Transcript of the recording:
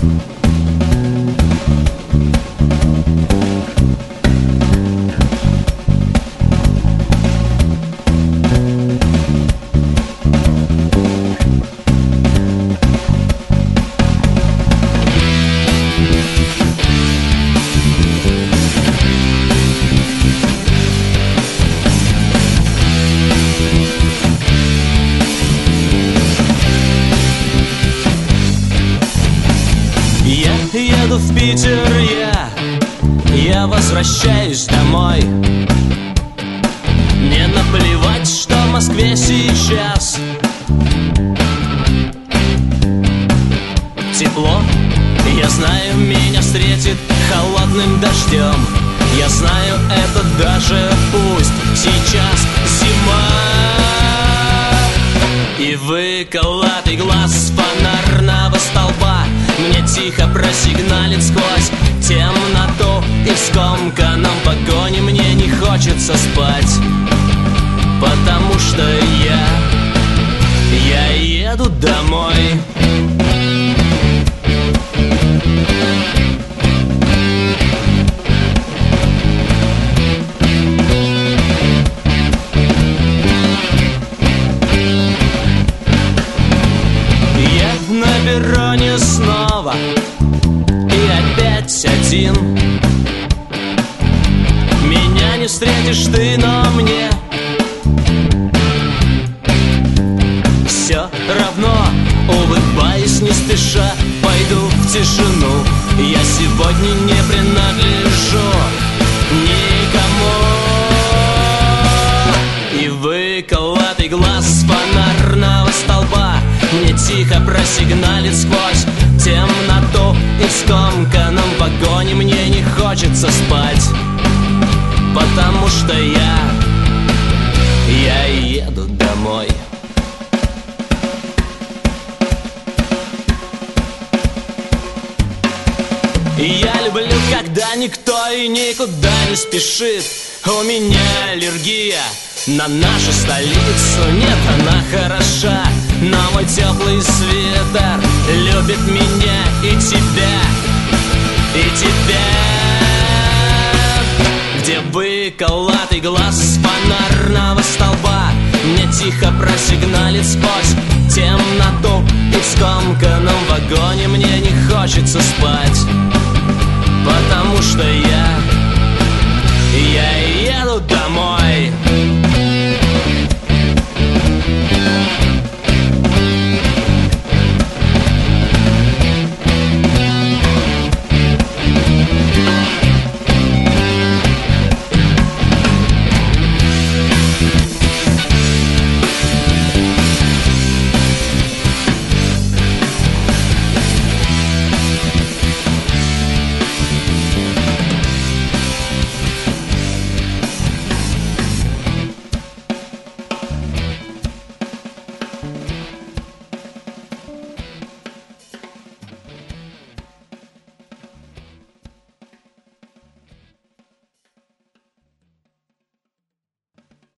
Еду в Питер я возвращаюсь домой. Мне наплевать, что в Москве сейчас тепло. Я знаю, меня встретит холодным дождем. Я знаю, это даже пусть сейчас зима. И выколотый глаз фонарного столба мне тихо просигналит сквозь темноту. И в скомканном вагоне мне не хочется спать, потому что я еду домой. На перроне снова и опять один. Меня не встретишь ты, но мне все равно. Улыбаясь не спеша, пойду в тишину. Я сегодня не принадлежу никому. И выколотый глаз фонарного столба мне тихо просигналит сквозь темноту. И в скомканном вагоне мне не хочется спать, потому что я еду домой. Я люблю, когда никто и никуда не спешит. У меня аллергия на нашу столицу. Нет, она хороша, но мой теплый свитер любит меня и тебя, и тебя. Где выколотый глаз фонарного столба мне тихо просигналит сквозь темноту. И в скомканном вагоне мне не хочется спать, потому что я еду домой.